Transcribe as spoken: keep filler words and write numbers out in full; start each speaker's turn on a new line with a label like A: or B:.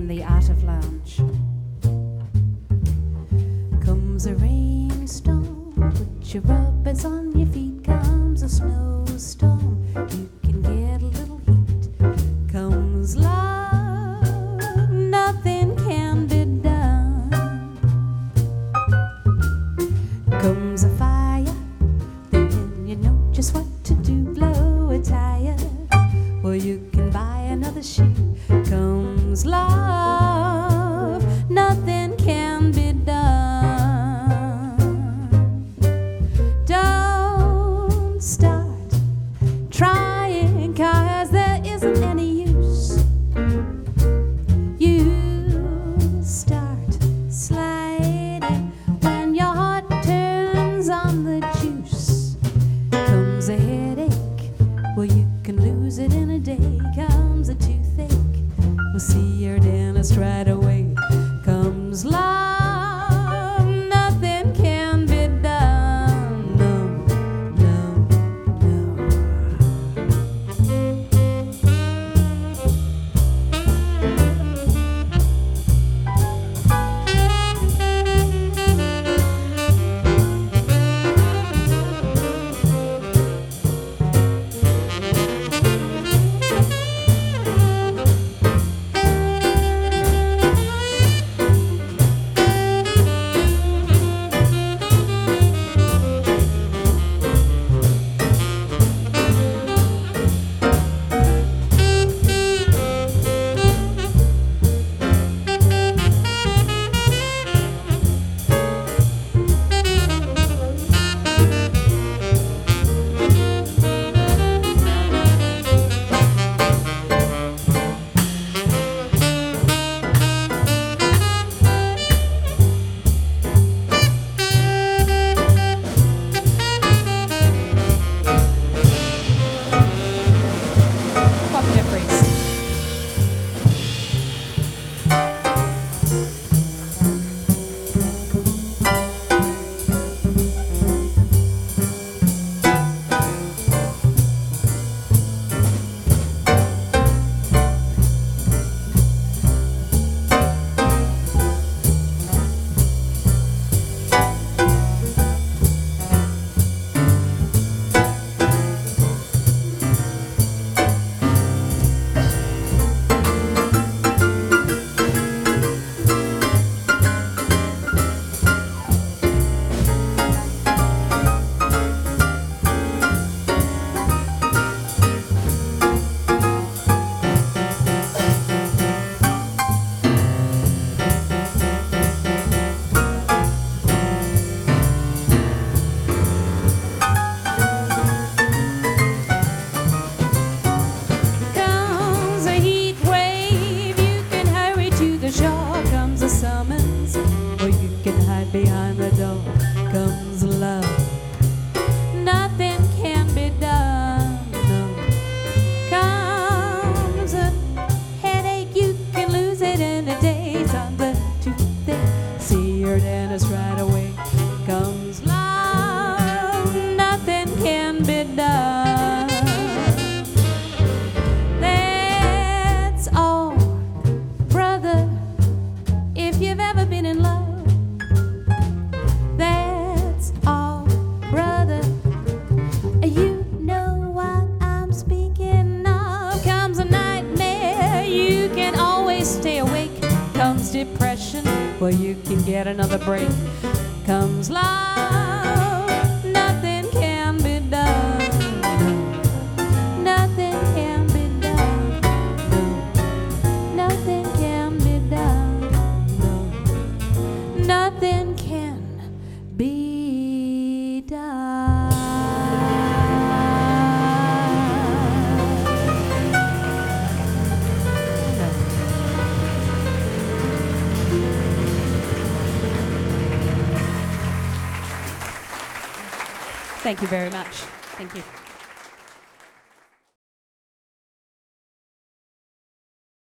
A: and the art of lounge. Comes a rainstorm, put your rubbers on your feet. Comes a snowstorm, you can get a little heat. Comes love, nothing can be done. Comes a fire, then you know just what to do. Blow a tire, or you can buy another shoe. Comes love, nothing can be done. Don't start trying, 'cause there isn't any use. You start sliding when your heart turns on the juice. Comes a headache, well, you can lose it in a day. Comes a toothache, we'll see your dentist right away. Comes love, nothing can be done. No, no, no. Summons, or you can hide behind the door. Comes love, nothing can be done. No. Comes a headache, you can lose it in a day. Something toothache, see your dentist right away. Comes love, nothing can be done. That's all, brother. If you've ever been in love, that's all, brother. You know what I'm speaking of. Comes a nightmare, you can always stay awake. Comes depression, well, you can get another break. Comes love, nothing can be done. Nothing can be done. No, nothing can be done. Nothing can be done. Thank you very much. Thank you.